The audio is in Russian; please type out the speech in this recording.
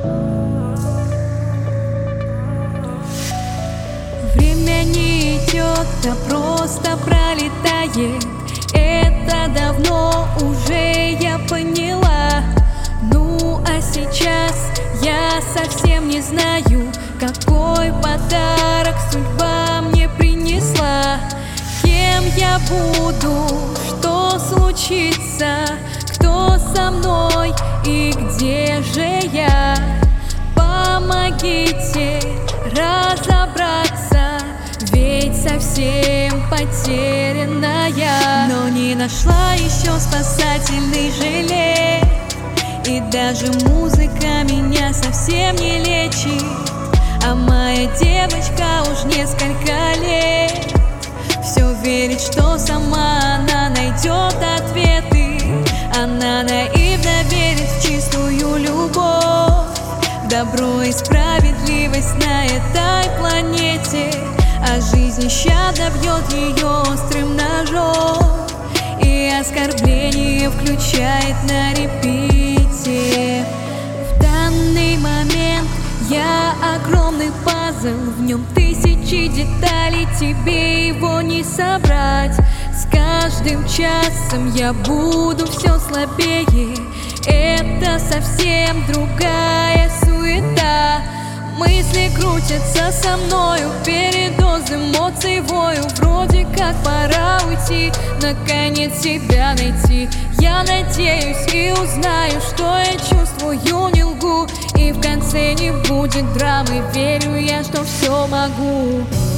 Время не идет, а просто пролетает. Это давно уже я поняла. Ну а сейчас я совсем не знаю, какой подарок судьба мне принесла. Кем я буду, что случится, кто со мной и где же я? Помогите разобраться, ведь совсем потерянная. Но не нашла еще спасательный жилет, и даже музыка меня совсем не лечит. А моя девочка уж несколько лет все верит, что сама она найдет ответы. Она наивно верит в чистую любовь, в добро и справедливость на этой планете. А жизнь нещадно бьет ее острым ножом, и оскорбление включает на репите. В данный момент я огромный пазл, в нем тысячи деталей, тебе его не собрать. С каждым часом я буду все слабее, это совсем другая суета. Мысли крутятся со мною, передоз эмоций вою. Вроде как пора уйти, наконец себя найти. Я надеюсь и узнаю, что я чувствую, не лгу. И в конце не будет драмы, верю я, что все могу.